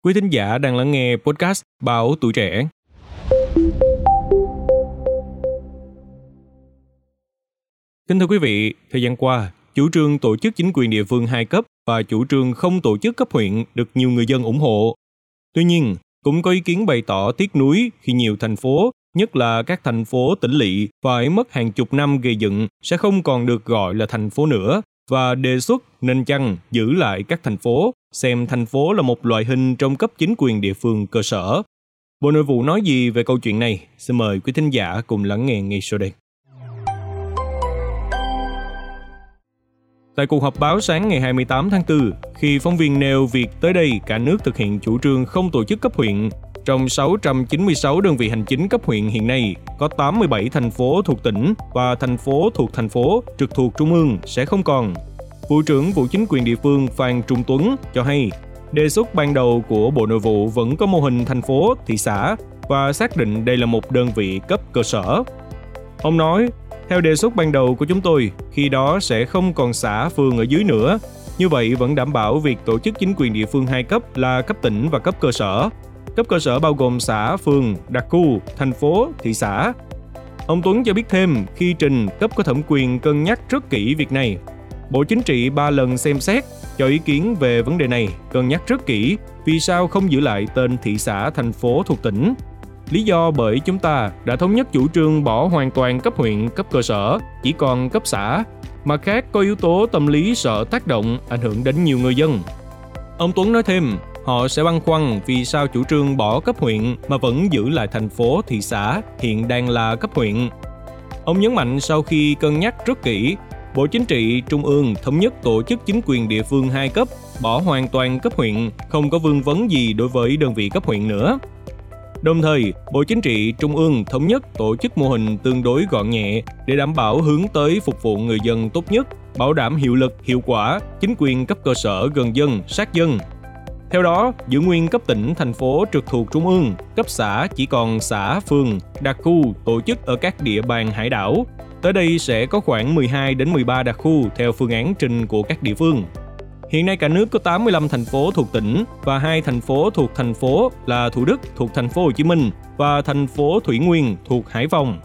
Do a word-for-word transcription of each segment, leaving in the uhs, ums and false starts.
Quý thính giả đang lắng nghe podcast Báo Tuổi Trẻ. Kính thưa quý vị, thời gian qua, chủ trương tổ chức chính quyền địa phương hai cấp và chủ trương không tổ chức cấp huyện được nhiều người dân ủng hộ. Tuy nhiên, cũng có ý kiến bày tỏ tiếc nuối khi nhiều thành phố, nhất là các thành phố tỉnh lỵ phải mất hàng chục năm gây dựng sẽ không còn được gọi là thành phố nữa và đề xuất nên chăng giữ lại các thành phố, xem thành phố là một loại hình trong cấp chính quyền địa phương cơ sở. Bộ Nội vụ nói gì về câu chuyện này? Xin mời quý thính giả cùng lắng nghe ngay sau đây. Tại cuộc họp báo sáng ngày hai mươi tám tháng tư, khi phóng viên nêu việc tới đây cả nước thực hiện chủ trương không tổ chức cấp huyện, trong sáu trăm chín mươi sáu đơn vị hành chính cấp huyện hiện nay, có tám mươi bảy thành phố thuộc tỉnh và thành phố thuộc thành phố trực thuộc trung ương sẽ không còn. Vụ trưởng Vụ Chính quyền địa phương Phan Trung Tuấn cho hay, đề xuất ban đầu của Bộ Nội vụ vẫn có mô hình thành phố, thị xã và xác định đây là một đơn vị cấp cơ sở. Ông nói, theo đề xuất ban đầu của chúng tôi, khi đó sẽ không còn xã, phường ở dưới nữa. Như vậy vẫn đảm bảo việc tổ chức chính quyền địa phương hai cấp là cấp tỉnh và cấp cơ sở. Cấp cơ sở bao gồm xã, phường, đặc khu, thành phố, thị xã. Ông Tuấn cho biết thêm, khi trình cấp có thẩm quyền cân nhắc rất kỹ việc này. Bộ Chính trị ba lần xem xét, cho ý kiến về vấn đề này, cân nhắc rất kỹ vì sao không giữ lại tên thị xã, thành phố thuộc tỉnh. Lý do bởi chúng ta đã thống nhất chủ trương bỏ hoàn toàn cấp huyện, cấp cơ sở, chỉ còn cấp xã. Mặt khác có yếu tố tâm lý sợ tác động, ảnh hưởng đến nhiều người dân. Ông Tuấn nói thêm, họ sẽ băn khoăn vì sao chủ trương bỏ cấp huyện mà vẫn giữ lại thành phố, thị xã hiện đang là cấp huyện. Ông nhấn mạnh sau khi cân nhắc rất kỹ, Bộ Chính trị Trung ương thống nhất tổ chức chính quyền địa phương hai cấp, bỏ hoàn toàn cấp huyện, không có vương vấn gì đối với đơn vị cấp huyện nữa. Đồng thời, Bộ Chính trị Trung ương thống nhất tổ chức mô hình tương đối gọn nhẹ để đảm bảo hướng tới phục vụ người dân tốt nhất, bảo đảm hiệu lực, hiệu quả, chính quyền cấp cơ sở gần dân, sát dân. Theo đó, giữ nguyên cấp tỉnh, thành phố trực thuộc Trung ương, cấp xã chỉ còn xã, phường, đặc khu tổ chức ở các địa bàn hải đảo. Tới đây sẽ có khoảng mười hai đến mười ba đặc khu theo phương án trình của các địa phương. Hiện nay cả nước có tám mươi lăm thành phố thuộc tỉnh và hai thành phố thuộc thành phố là Thủ Đức thuộc thành phố Hồ Chí Minh và thành phố Thủy Nguyên thuộc Hải Phòng.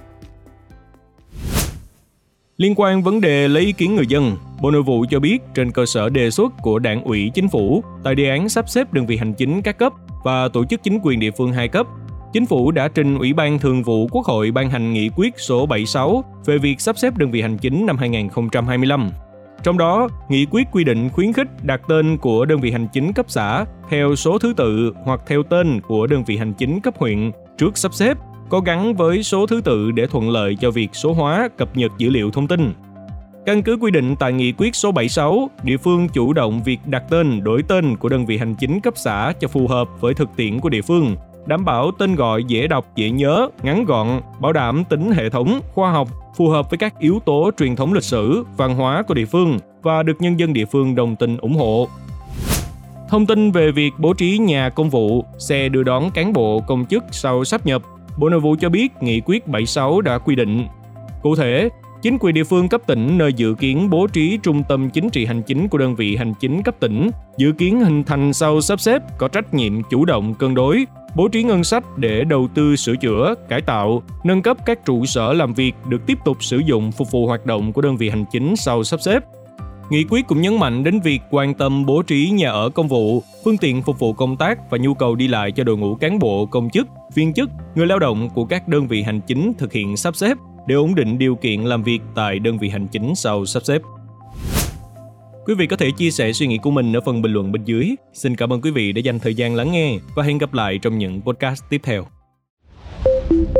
Liên quan vấn đề lấy ý kiến người dân, Bộ Nội vụ cho biết trên cơ sở đề xuất của Đảng ủy Chính phủ tại đề án sắp xếp đơn vị hành chính các cấp và tổ chức chính quyền địa phương hai cấp, Chính phủ đã trình Ủy ban Thường vụ Quốc hội ban hành nghị quyết số bảy mươi sáu về việc sắp xếp đơn vị hành chính năm hai không hai lăm. Trong đó, nghị quyết quy định khuyến khích đặt tên của đơn vị hành chính cấp xã theo số thứ tự hoặc theo tên của đơn vị hành chính cấp huyện trước sắp xếp, có gắn với số thứ tự để thuận lợi cho việc số hóa, cập nhật dữ liệu thông tin. Căn cứ quy định tại nghị quyết số bảy mươi sáu, địa phương chủ động việc đặt tên, đổi tên của đơn vị hành chính cấp xã cho phù hợp với thực tiễn của địa phương, đảm bảo tên gọi dễ đọc, dễ nhớ, ngắn gọn, bảo đảm tính hệ thống, khoa học, phù hợp với các yếu tố truyền thống lịch sử, văn hóa của địa phương và được nhân dân địa phương đồng tình ủng hộ. Thông tin về việc bố trí nhà công vụ, xe đưa đón cán bộ công chức sau sáp nhập, Bộ Nội vụ cho biết nghị quyết bảy mươi sáu đã quy định. Cụ thể, chính quyền địa phương cấp tỉnh nơi dự kiến bố trí trung tâm chính trị hành chính của đơn vị hành chính cấp tỉnh, dự kiến hình thành sau sắp xếp có trách nhiệm chủ động cân đối, bố trí ngân sách để đầu tư sửa chữa, cải tạo, nâng cấp các trụ sở làm việc được tiếp tục sử dụng phục vụ hoạt động của đơn vị hành chính sau sắp xếp. Nghị quyết cũng nhấn mạnh đến việc quan tâm bố trí nhà ở công vụ, phương tiện phục vụ công tác và nhu cầu đi lại cho đội ngũ cán bộ, công chức, viên chức, người lao động của các đơn vị hành chính thực hiện sắp xếp để ổn định điều kiện làm việc tại đơn vị hành chính sau sắp xếp. Quý vị có thể chia sẻ suy nghĩ của mình ở phần bình luận bên dưới. Xin cảm ơn quý vị đã dành thời gian lắng nghe và hẹn gặp lại trong những podcast tiếp theo.